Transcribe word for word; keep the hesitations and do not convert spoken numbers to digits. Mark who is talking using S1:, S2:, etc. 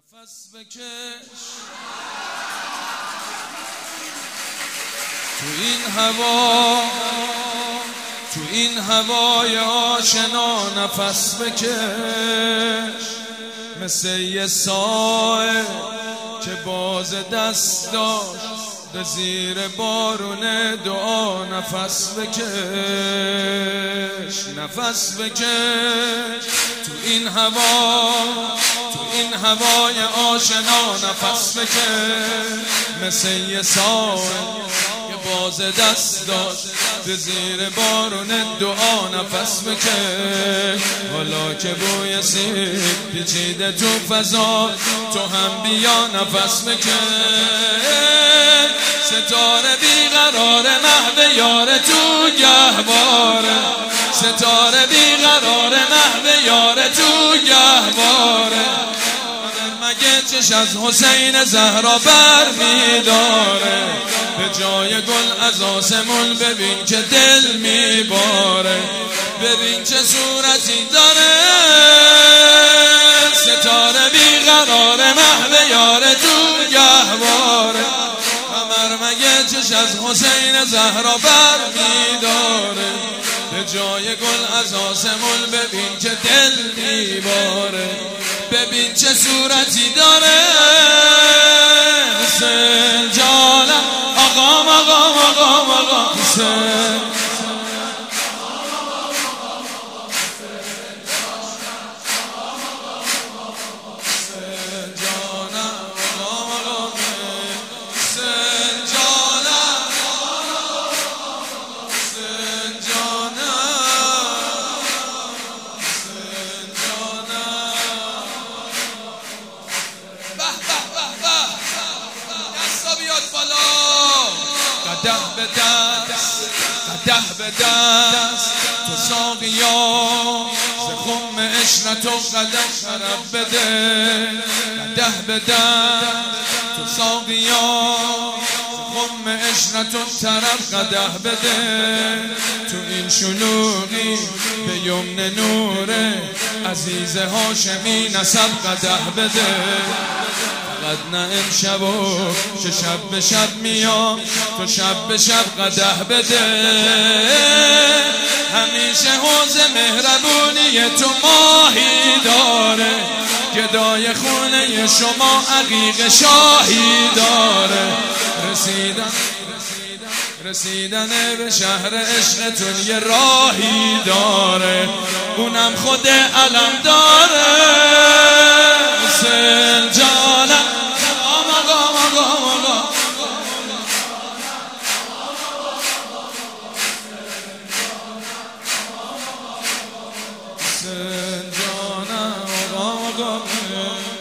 S1: نفس بکش تو این هوا، تو این هوای آشنا نفس بکش، مثل یه سایه که باز دست داشت به زیر بارون دعا نفس بکش، نفس بکش تو این هوا، تو این هوای آشنا نفس بکش، مثل یه سایه که باز دست داشت به زیر بارون دعا نفس بکش. حالا که بوی سیب پیچیده تو فضا، تو هم بیا نفس بکش. ستاره بیقرار محو یار تو گهواره، ستاره بیقرار محو یار تو گهواره. مگه چش از حسین زهرا بر میداره، به جای گل از آسمون ببین که دل میباره، ببین چه صورتی داره. ستاره بیقرار محو یار تو گهواره، قمر مگه چش از حسین زهرا بر میداره، به جای گل از آسمون ببین که دل میباره، ببین چه صورتی داره. حسین جانم آقام آقام آقام آقام حسین، قده به دست، قده به دست تو ساقیا، ز خم عشرت و قدح شراب بده. قده به دست تو ساقیا، ز خم عشرت و طرب قدح بده. تو این شلوغی به یمن نور عزیز هاشمی نسب قدح بده. فقط نه امشب و که شب به شب میام، تو شب به شب قدح بده. همیشه حوض مهربونی تو ماهی داره، گدای خونه شما عقیق شاهی داره. رسیدن رسیدن به شهر عشقتون یه راهی داره، اونم خود علم داره. حسین جانم آقام آقام آقام آقام، حسین جانم آقام آقام.